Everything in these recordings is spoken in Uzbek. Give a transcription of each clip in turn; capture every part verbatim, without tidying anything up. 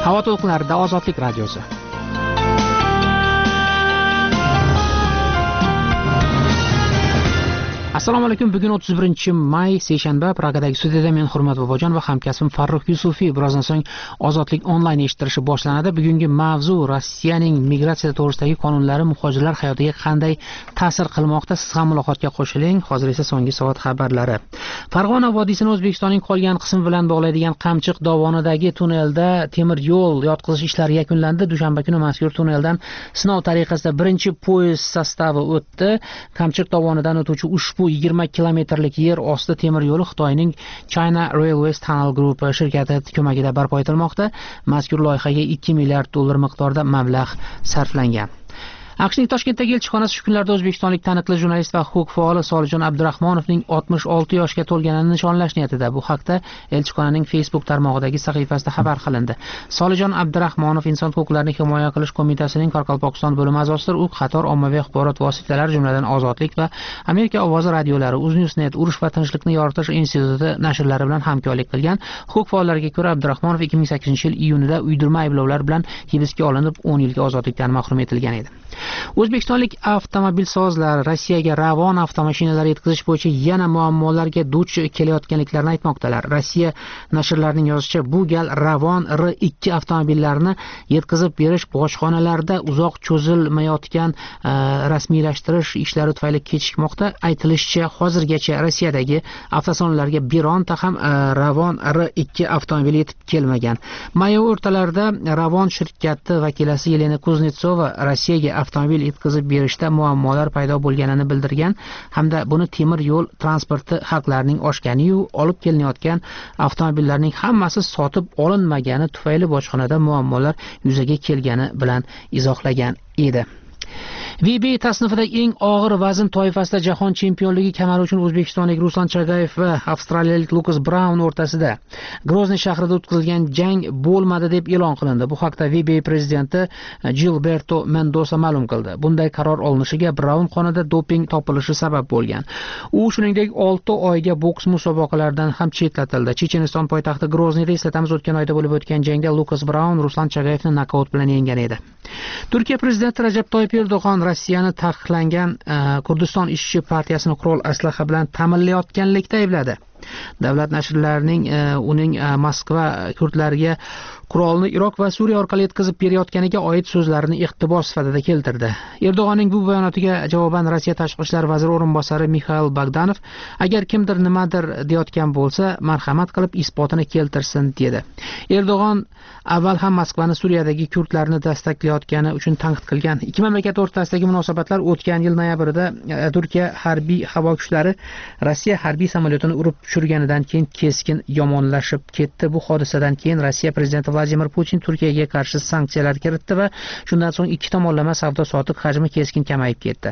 Havo to'lqinlarida Ozodlik radiosi. Assalomu alaykum. Bugun o'ttiz birinchi may seshanba. Pragadagi studiyada men Hurmat Bobojon va hamkasbim Farruh Yusufiy. Birozdan so'ng Ozodlik onlayn eshittirishi boshlanadi. Bugungi mavzu Rossiyaning migratsiya to'g'risidagi qonunlari muhojirlar hayotiga qanday ta'sir qilmoqda? Siz ham muloqotga qo'shiling. Hozir esa so'nggi soat xabarlari. Farg'ona vodiysini O'zbekistonning qolgan qismi bilan bog'laydigan Qamchiq dovonidagi tunnelda temir yo'l yotqizish ishlari yakunlandi. Dushanba kuni mazkur tunneldan sinov tariqasida birinchi poyezd sostavi o'tdi. Qamchiq dovonidan o'tuvchi ushbu yigirma kilometrlik yer osti temir yo'li Xitoyning China Railways Tunnel Group shirkati ko'magida barpo etilmoqda. Mazkur loyihaga ikki milliard dollar miqdorida mablag' sarflangan. AQShning Toshkentdagi elchixonasi shu kunlarda o'zbekistonlik taniqli jurnalist va huquq faoli Solijon Abdurahmonovning oltmish olti yoshga to'lganini nishonlash niyatida. Bu haqda elchixonaning Facebook tarmog'idagi sahifasida xabar qilindi. Solijon Abdurahmonov Inson huquqlarini himoya qilish qo'mitasining Qoraqalpog'iston bo'limi a'zosidir. U qator ommaviy axborot vositalari, jumladan Ozodlik va Amerika ovozi radiolari, UzNewsNet, Urush va tinchlikni yoritish instituti nashrlari bilan hamkorlik qilgan. Huquq faollariga ko'ra, Abdurahmonov ikki ming sakkizinchi yil iyunida uydirma ayblovlar bilan hibsga olinib, o'n yilga ozodlikdan mahrum etilgan edi. O'zbekistonlik avtomobilsozlar Rossiyaga Ravon avtomashinalari yetkazish bo'yicha yana muammolarga duch kelayotganliklarini aytmoqdalar. Rossiya nashrlarining yozishicha, bu gal Ravon R ikki avtomobillarini yetkazib berish bojxonalarda uzoq cho'zilmayotgan e, rasmiylashtirish ishlari tufayli kechikmoqda. Aytilishicha, hozirgacha Rossiyadagi avtosalonlarga bironta ham e, Ravon R ikki avtomobili yetib kelmagan. May o'rtalarida Ravon shirkati vakilasi Yelena Kuznetsova Rossiyaga avtomobil yetkazib berishda muammolar paydo bo'lganini bildirgan hamda buni temir yo'l transporti haqlarining oshgani-yu olib kelinayotgan avtomobillarning hammasi sotib olinmagani tufayli bojxonada muammolar yuzaga kelgani bilan izohlagan edi. V B tasnifidagi eng og'ir vazn toifasida jahon chempionligi kamari uchun o'zbekistonlik Ruslan Chagayev va avstraliyalik Lukas Braun o'rtasida Grozniy shahrida o'tkazilgan jang bo'lmadi deb e'lon qilindi. Bu haqda V B prezidenti Gilberto Mendoza ma'lum qildi. Bunday qaror olinishiga Braun qonida doping topilishi sabab bo'lgan. U shuningdek olti oyga boks musobaqalaridan ham chetlatildi. Checheniston poytaxti Grozniyda eslatamiz, o'tgan oyda bo'lib o'tgan jangda Lukas Braun Ruslan Chagayevni nokaut bilan yenggan edi. Turkiya prezidenti Rajab Toyyib Erdo'g'on Rossiyani taqiqlangan uh, Kurdiston ishchi partiyasini qurol aslaha bilan ta'minlayotganlikda aybladi. Davlat nashrlarining uh, uning uh, Moskva kurdlariga qurolni Iroq va Suriya orqali yetkazib berayotganiga oid so'zlarini iqtibos sifatida keltirdi. Erdo'g'onning bu bayonotiga javoban Rossiya tashqi ishlar vaziri o'rinbosari Mikhail Bogdanov, agar kimdir nimadir deyotgan bo'lsa, marhamat qilib isbotini keltirsin dedi. Erdo'g'on avval ham Moskvani Suriyadagi kurdlarni destaklayotgani uchun tanqid qilgan. Ikki mamlakat o'rtasidagi munosabatlar o'tgan yil noyabrida Turkiya harbiy havo kuchlari Rossiya harbiy samolyotini urib tushirganidan keyin keskin yomonlashib ketdi. Bu hodisadan keyin Rossiya prezidenti Vladimir Putin Turkiyaga qarshi sanksiyalar kiritdi va shundan so'ng ikki tomonlama savdo-sotiq hajmi keskin kamayib ketdi.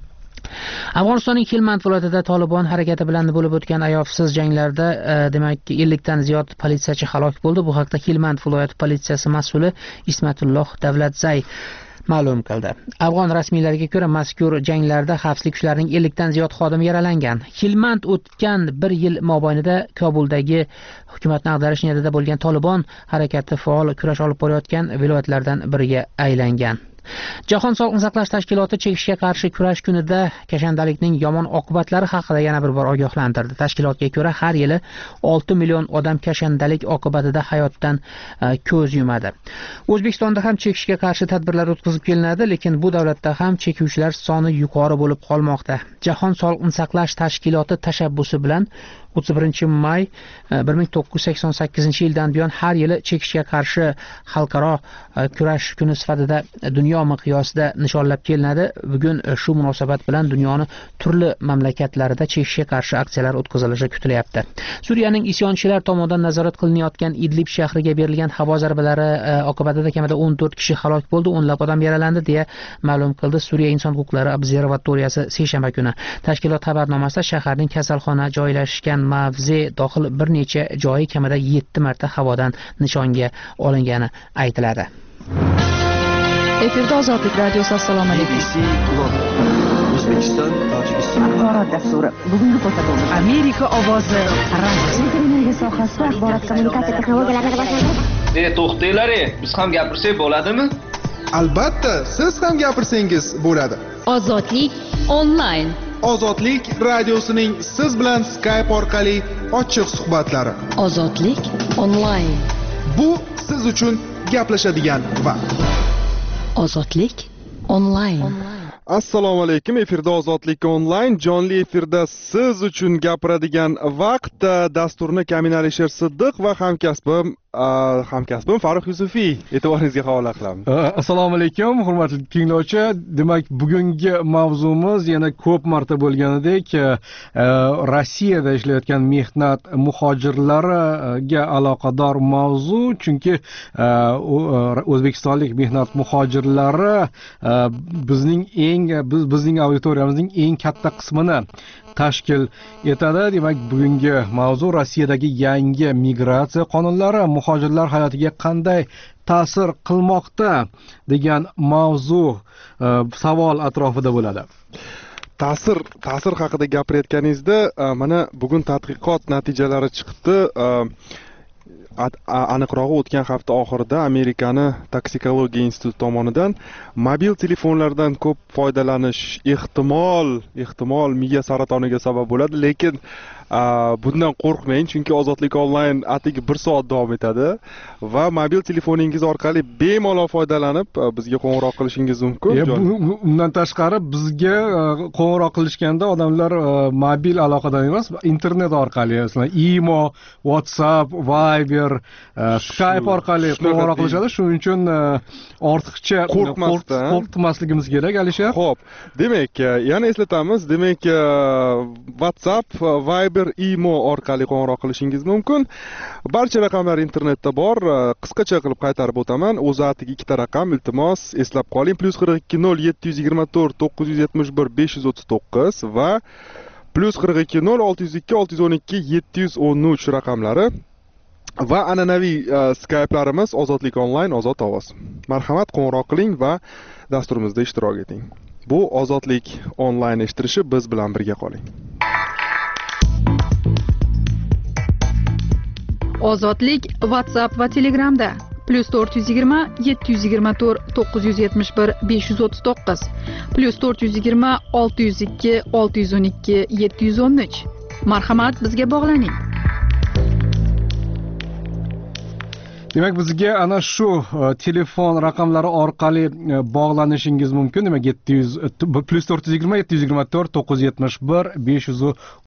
Afg'onistonning Helmand viloyatida Tolibon harakati bilan bo'lib o'tgan ayovsiz janglarda e, demak ellik dan ziyod politsiyachi halok bo'ldi. Bu haqda Helmand viloyati politsiyasi mas'uli Ismatulloh Davlatzay ma'lum qildi. Afg'on rasmiylariga ko'ra, mazkur janglarda xavfsizlik kuchlarining ellik dan ziyod xodimi yaralangan. Helmand o'tgan bir yil mobaynida Kobuldagi hukumatni ag'darish niyatida bo'lgan Tolibon harakati faol kurash olib borayotgan viloyatlardan biriga aylangan. Jahon sog'liqni saqlash tashkiloti chekishga qarshi kurash kunida kashandalikning yomon oqibatlari haqida yana bir bor ogohlantirdi. Tashkilotga ko'ra, har yili olti million odam kashandalik oqibatida hayotdan uh, ko'z yumadi. O'zbekistonda ham chekishga qarshi tadbirlar o'tkazib kelinadi, lekin bu davlatda ham chekuvchilar soni yuqori bo'lib qolmoqda. Jahon sog'liqni saqlash tashkiloti tashabbusi bilan o'ttiz birinchi may bir ming to'qqiz yuz sakson sakkizinchi yildan buyon har yili chekishga qarshi xalqaro kurash kuni sifatida dunyo miqyosida nishonlab kelinadi. Bugun shu munosabat bilan dunyoning turli mamlakatlarida chekishga qarshi aksiyalar o'tkazilishi kutilyapti. Suriyaning isyonchilar tomonidan nazorat qilinayotgan Idlib shahriga berilgan havo zarbalari oqibatida kamida o'n to'rt kishi halok bo'ldi, o'nlab odam yaralandi deya ma'lum qildi Suriya inson huquqlari observatoriyasi seshanba kuni. Tashkilot xabarnomasida shaharning kasalxona joylashgan mavze dohil bir necha joyi kamida yetti marta havodan nishonga olingani aytiladi. Efirda Ozodlik radiosi. Assalomu alaykum. O'zbekiston, Tojikiston axborot dasturi. Bugungi ko'rsatuvimiz Amerika ovozi radio. Energiya sohasida axborot kommunikatsiya texnologiyalarini rivojlantirish. E, to'xtanglar, biz ham gapirsak bo'ladimi? Albatta, siz ham gapirsangiz bo'ladi. Ozodlik onlayn. Ozodlik radiosining siz bilan Skype orqali ochiq suhbatlari. Ozodlik onlayn. Bu siz uchun gaplashadigan vaqt. Ozodlik onlayn. Assalomu alaykum. Efirda Ozodlik onlayn, jonli efirda siz uchun gapiradigan vaqt. Dasturni Kamin Alisher Siddiq va hamkasbim hamkasbim Farruh Yusufiy e'tiboringizga havola qilamiz. Assalomu alaykum, hurmatli tinglovchi. Demak, bugungi mavzumiz yana ko'p marta bo'lganidek, Rossiyada ishlayotgan mehnat muhojirlariga aloqador mavzu, chunki o'zbekistonlik mehnat muhojirlari bizning eng biz bizning auditoriyamizning eng katta qismini tashkil etadi. Demak, bugungi mavzu Rossiyadagi yangi migratsiya qonunlari muhojirlar hayotiga qanday ta'sir qilmoqda degan mavzu savol atrofida bo'ladi. Ta'sir ta'sir haqida gapirayotganingizda, mana bugun tadqiqot natijalari chiqdi. Aniqrog'i o'tgan hafta oxirida Amerikani toksikologiya instituti tomonidan mobil telefonlardan ko'p foydalanish ehtimol ehtimol miya saratoniga sabab bo'ladi, lekin bundan qo'rqmang, chunki Ozodlik onlayn atigi bir soat davom etadi va mobil telefoningiz orqali bemalol foydalanib bizga qo'ng'iroq qilishingiz mumkin. Undan tashqari bizga qo'ng'iroq qilishganda odamlar mobil aloqadan emas, internet orqali, masalan, imo, WhatsApp, Viber, Skype orqali qo'ng'iroq qilishadi. Shuning uchun ortiqcha qo'rqmasligimiz kerak, Alisher. Xo'p, demak, yana eslatamiz. Demak, WhatsApp, Viber, imo orqali qo'ng'iroq qilishingiz mumkin. Barcha raqamlar internetda bor. Qisqacha qilib qaytarib o'taman. O'zatiga ikkita raqam, iltimos eslab qoling. plus qirq ikki nol yetti yuz yigirma to'rt to'qqiz yuz yetmish bir besh yuz o'ttiz to'qqiz va plus qirq ikki nol olti yuz ikki olti yuz o'n ikki yetti yuz o'n uch raqamlari va an'anaviy Skype'larimiz Ozodlik onlayn, ozod ovoz. Marhamat, qo'ng'iroq qiling va dasturimizda ishtirok eting. Bu Ozodlik onlayn eshittirishi, biz bilan birga qoling. Ozodlik WhatsApp va Telegramda plus to'rt yuz yigirma yetti yuz yigirma to'rt to'qqiz yuz yetmish bir besh yuz o'ttiz to'qqiz plus to'rt yuz yigirma olti yuz ikki olti yuz o'n ikki yetti yuz o'n uch. Marhamat, bizga bog'laning. Demak, bizga ana shu telefon raqamlari orqali bog'lanishingiz mumkin. Demak, yetti yuz plus to'rt yuz yigirma yetti yuz yigirma to'rt to'qqiz yuz yetmish bir besh yuz